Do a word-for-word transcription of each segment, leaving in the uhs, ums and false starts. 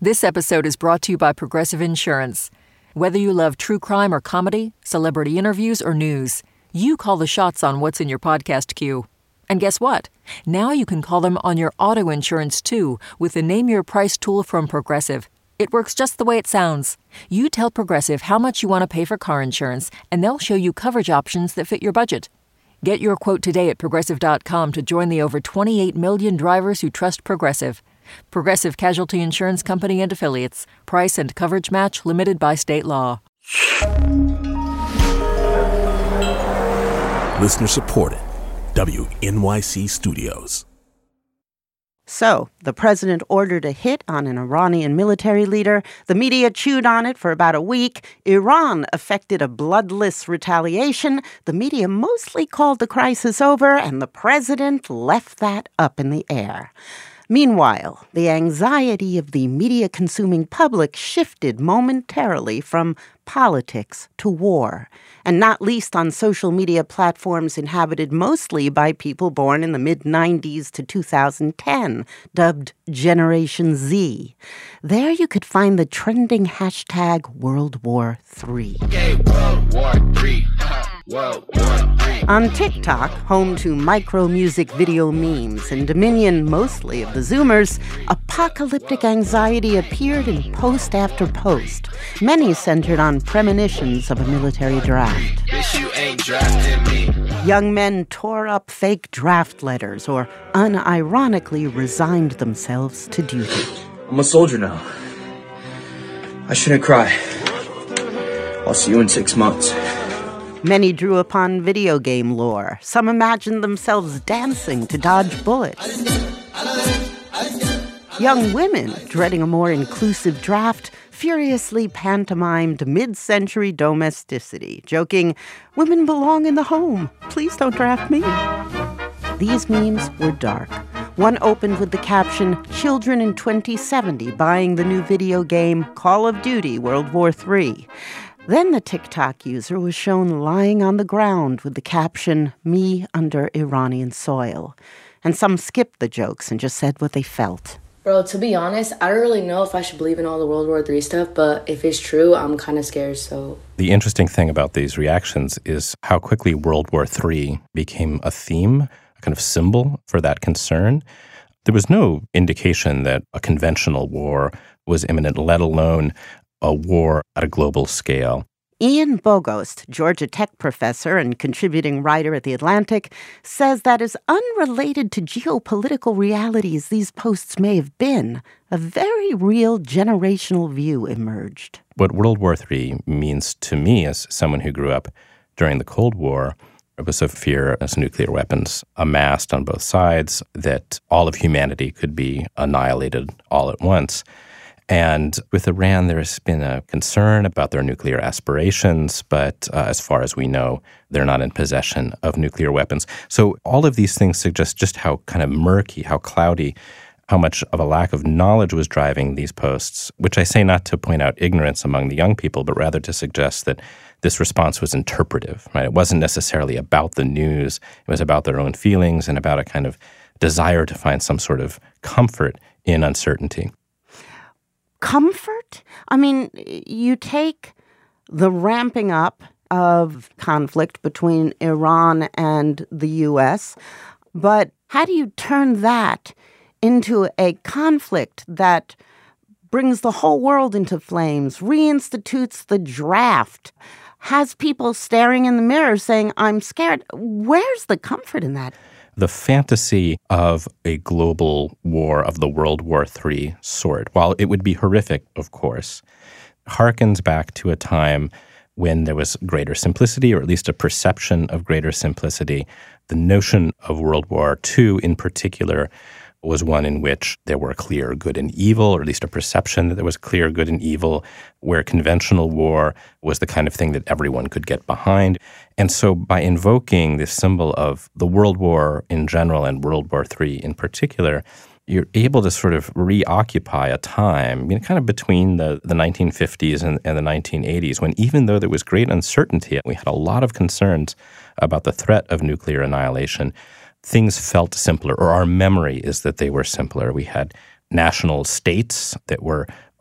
This episode is brought to you by Progressive Insurance. Whether you love true crime or comedy, celebrity interviews or news, you call the shots on what's in your podcast queue. And guess what? Now you can call them on your auto insurance too with the Name Your Price tool from Progressive. It works just the way it sounds. You tell Progressive how much you want to pay for car insurance, and they'll show you coverage options that fit your budget. Get your quote today at Progressive dot com to join the over twenty-eight million drivers who trust Progressive. Progressive Casualty Insurance Company and Affiliates. Price and coverage match limited by state law. Listener supported. W N Y C Studios. So, the president ordered a hit on an Iranian military leader. The media chewed on it for about a week. Iran effected a bloodless retaliation. The media mostly called the crisis over, and the president left that up in the air. Meanwhile, the anxiety of the media-consuming public shifted momentarily from politics to war, and not least on social media platforms inhabited mostly by people born in the mid nineties to two thousand ten, dubbed Generation Z. There you could find the trending hashtag World War Three. Okay, World War Three. World War Three. On TikTok, home to micro-music video memes and dominion mostly of the Zoomers, apocalyptic anxiety appeared in post after post, many centered on premonitions of a military draft. Bitch, you ain't drafting me. Young men tore up fake draft letters or unironically resigned themselves to duty. I'm a soldier now. I shouldn't cry. I'll see you in six months. Many drew upon video game lore. Some imagined themselves dancing to dodge bullets. Young women, dreading a more inclusive draft, furiously pantomimed mid-century domesticity, joking, "Women belong in the home. Please don't draft me." These memes were dark. One opened with the caption, "Children in twenty seventy buying the new video game Call of Duty World War Three." Then the TikTok user was shown lying on the ground with the caption, "Me under Iranian soil." And some skipped the jokes and just said what they felt. Bro, to be honest, I don't really know if I should believe in all the World War Three stuff, but if it's true, I'm kind of scared, so... The interesting thing about these reactions is how quickly World War Three became a theme, a kind of symbol for that concern. There was no indication that a conventional war was imminent, let alone a war at a global scale. Ian Bogost, Georgia Tech professor and contributing writer at The Atlantic, says that as unrelated to geopolitical realities these posts may have been, a very real generational view emerged. What World War Three means to me as someone who grew up during the Cold War, it was a fear as nuclear weapons amassed on both sides, that all of humanity could be annihilated all at once. And with Iran, there has been a concern about their nuclear aspirations, but uh, as far as we know, they're not in possession of nuclear weapons. So all of these things suggest just how kind of murky, how cloudy, how much of a lack of knowledge was driving these posts, which I say not to point out ignorance among the young people, but rather to suggest that this response was interpretive, right? It wasn't necessarily about the news. It was about their own feelings and about a kind of desire to find some sort of comfort in uncertainty. Comfort? I mean, you take the ramping up of conflict between Iran and the U S, but how do you turn that into a conflict that brings the whole world into flames, reinstitutes the draft, has people staring in the mirror saying, "I'm scared"? Where's the comfort in that? The fantasy of a global war of the World War Three sort, while it would be horrific, of course, harkens back to a time when there was greater simplicity, or at least a perception of greater simplicity. The notion of World War Two in particular was one in which there were clear good and evil, or at least a perception that there was clear good and evil, where conventional war was the kind of thing that everyone could get behind. And so by invoking this symbol of the World War in general and World War Three in particular, you're able to sort of reoccupy a time, you know, kind of between the, the nineteen fifties and, and the nineteen eighties, when even though there was great uncertainty, we had a lot of concerns about the threat of nuclear annihilation, things felt simpler, or our memory is that they were simpler. We had national states that were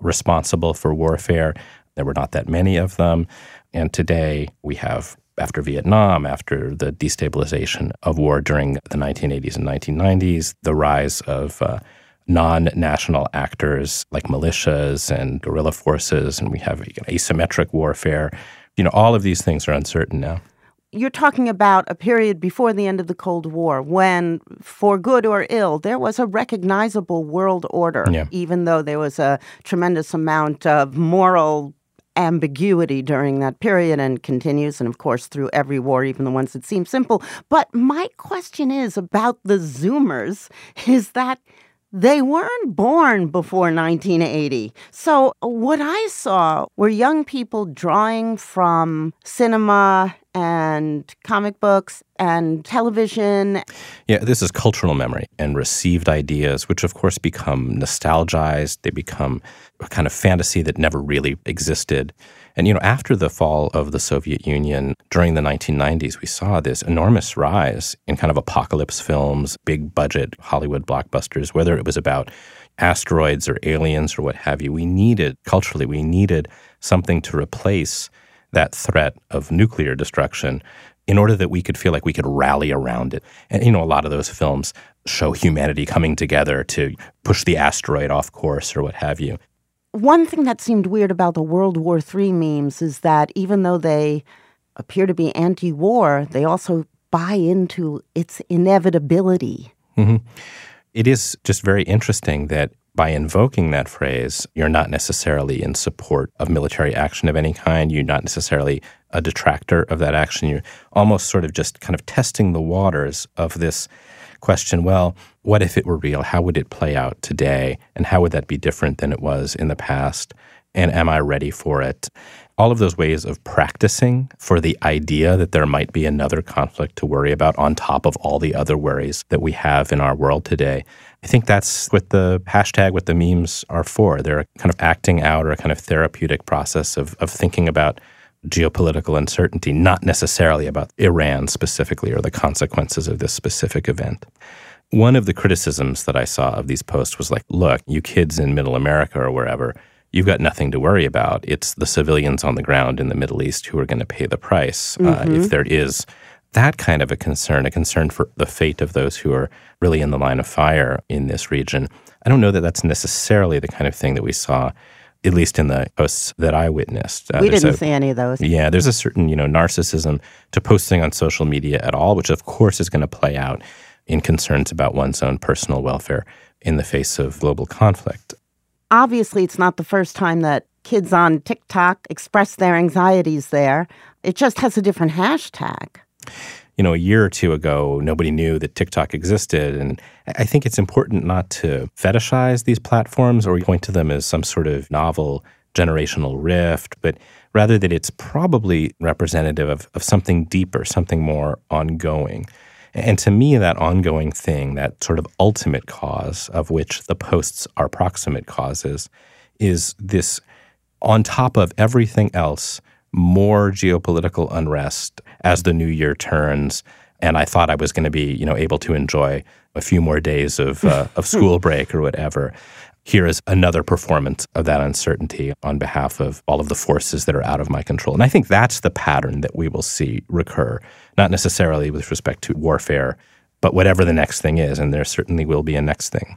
responsible for warfare. There were not that many of them. And today we have, after Vietnam, after the destabilization of war during the nineteen eighties and nineteen nineties, the rise of uh, non-national actors like militias and guerrilla forces, and we have you know, asymmetric warfare. You know, all of these things are uncertain now. You're talking about a period before the end of the Cold War when, for good or ill, there was a recognizable world order, yeah. even though there was a tremendous amount of moral ambiguity during that period and continues, and of course, through every war, even the ones that seem simple. But my question is about the Zoomers, is that they weren't born before nineteen eighty. So what I saw were young people drawing from cinema and comic books and television. Yeah, this is cultural memory and received ideas, which of course become nostalgized. They become a kind of fantasy that never really existed. And, you know, after the fall of the Soviet Union, during the nineteen nineties, we saw this enormous rise in kind of apocalypse films, big budget Hollywood blockbusters, whether it was about asteroids or aliens or what have you. We needed, culturally, we needed something to replace that threat of nuclear destruction in order that we could feel like we could rally around it. And, you know, a lot of those films show humanity coming together to push the asteroid off course or what have you. One thing that seemed weird about the World War Three memes is that even though they appear to be anti-war, they also buy into its inevitability. Mm-hmm. It is just very interesting that by invoking that phrase, you're not necessarily in support of military action of any kind. You're not necessarily a detractor of that action. You're almost sort of just kind of testing the waters of this question, well, what if it were real? How would it play out today? And how would that be different than it was in the past? And am I ready for it? All of those ways of practicing for the idea that there might be another conflict to worry about on top of all the other worries that we have in our world today. I think that's what the hashtag, what the memes are for. They're kind of acting out or a kind of therapeutic process of, of thinking about geopolitical uncertainty, not necessarily about Iran specifically or the consequences of this specific event. One of the criticisms that I saw of these posts was like, look, you kids in Middle America or wherever, you've got nothing to worry about. It's the civilians on the ground in the Middle East who are going to pay the price. Mm-hmm. Uh, if there is that kind of a concern, a concern for the fate of those who are really in the line of fire in this region, I don't know that that's necessarily the kind of thing that we saw, at least in the posts that I witnessed. Uh, we didn't a, see any of those. Yeah, there's a certain, you know, narcissism to posting on social media at all, which of course is going to play out in concerns about one's own personal welfare in the face of global conflict. Obviously, it's not the first time that kids on TikTok express their anxieties there. It just has a different hashtag. You know, a year or two ago, nobody knew that TikTok existed. And I think it's important not to fetishize these platforms or point to them as some sort of novel generational rift, but rather that it's probably representative of, of something deeper, something more ongoing. And to me, that ongoing thing, that sort of ultimate cause of which the posts are proximate causes, is this, on top of everything else, more geopolitical unrest as the new year turns. And I thought I was going to be, you know, able to enjoy a few more days of uh, of school break or whatever. Here is another performance of that uncertainty on behalf of all of the forces that are out of my control. And I think that's the pattern that we will see recur, not necessarily with respect to warfare, but whatever the next thing is, and there certainly will be a next thing.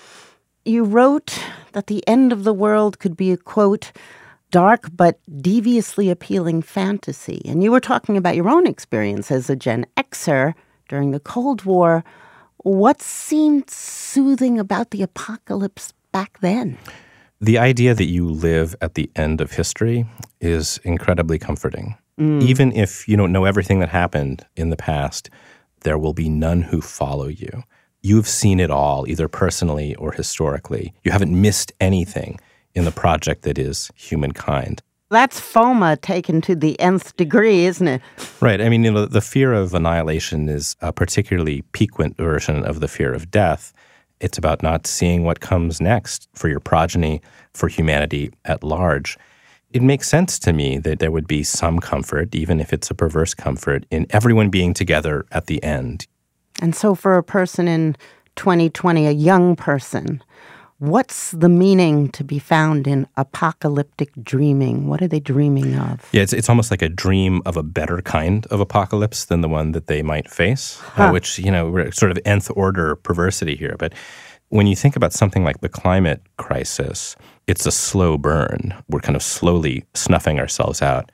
You wrote that the end of the world could be a, quote, dark but deviously appealing fantasy. And you were talking about your own experience as a Gen Xer during the Cold War. What seemed soothing about the apocalypse back then? The idea that you live at the end of history is incredibly comforting. Mm. Even if you don't know everything that happened in the past, there will be none who follow you. You've seen it all, either personally or historically. You haven't missed anything in the project that is humankind. That's FOMA taken to the nth degree, isn't it? Right. I mean, you know, the fear of annihilation is a particularly piquant version of the fear of death. It's about not seeing what comes next for your progeny, for humanity at large. It makes sense to me that there would be some comfort, even if it's a perverse comfort, in everyone being together at the end. And so for a person in twenty twenty, a young person, What's the meaning to be found in apocalyptic dreaming? What are they dreaming of? Yeah, it's it's almost like a dream of a better kind of apocalypse than the one that they might face, huh. uh, which, you know, we're sort of nth order perversity here. But when you think about something like the climate crisis, it's a slow burn. We're kind of slowly snuffing ourselves out.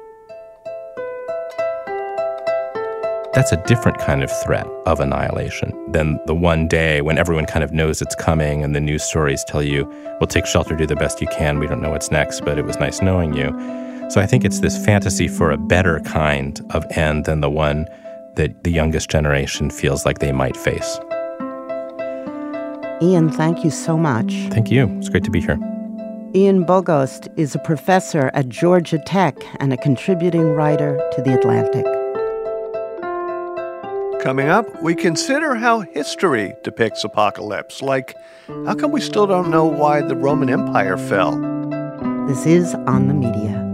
That's a different kind of threat of annihilation than the one day when everyone kind of knows it's coming and the news stories tell you, well, take shelter, do the best you can. We don't know what's next, but it was nice knowing you. So I think it's this fantasy for a better kind of end than the one that the youngest generation feels like they might face. Ian, thank you so much. Thank you. It's great to be here. Ian Bogost is a professor at Georgia Tech and a contributing writer to The Atlantic. Coming up, we consider how history depicts apocalypse. Like, how come we still don't know why the Roman Empire fell? This is On the Media.